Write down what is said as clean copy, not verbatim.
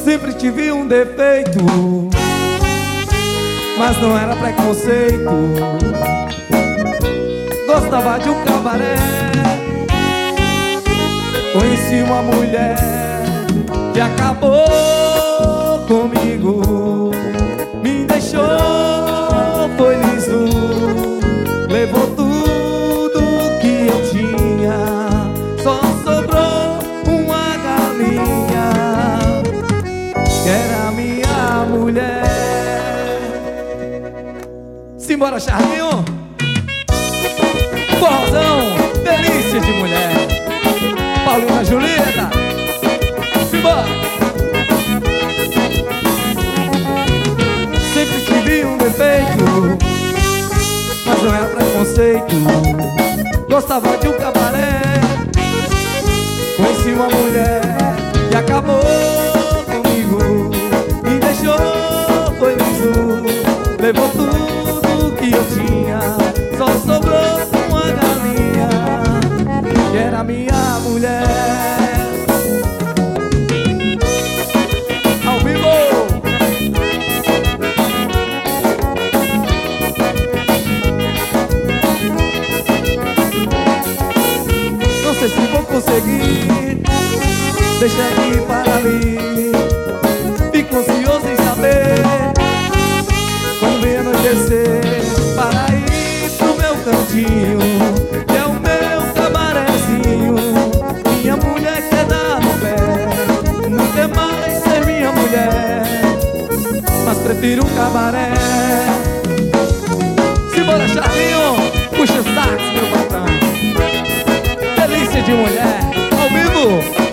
sempre tive um defeito, mas não era preconceito. Gostava de um cabaré, conheci uma mulher que acabou comigo. Me deixou, foi liso, levou tudo que eu tinha, só sobrou uma galinha, que era minha mulher. Simbora, Charlinho! Forrozão, delícia de mulher. Paulina Julieta, simbora! Sempre tive um defeito, mas não era preconceito. Gostava de um cabaré, conheci uma mulher que acabou comigo. Me deixou, foi liso, levou tudo que eu tinha, só sobrou uma galinha, que era minha mulher. Ao vivo! Não sei se vou conseguir deixar aqui para ali. Fico ansioso em saber quando vem anoitecer, para ir pro meu cantinho, que é o meu cabarezinho. Minha mulher quer dar no pé, não quer mais ser minha mulher, mas prefiro um cabaré. Simbora, Charlinho, puxa o sax, meu patrão. Delícia de mulher, ao vivo.